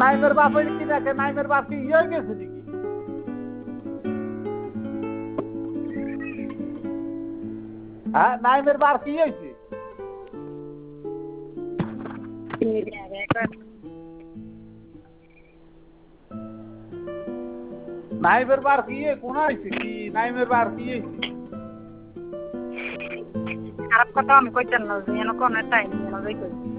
নাইমের বাপের কি দেখে নাইমের বাপ কি ইয়ে গেছে নাকি হ্যাঁ নাইমের বাপ কি হয়েছে নাইমের বার কি কোন হয়েছে কি নাইমের বার কি হয়েছে খারাপ কথা আমি কইতেন না যেন কোন টাইম যেন যাই করি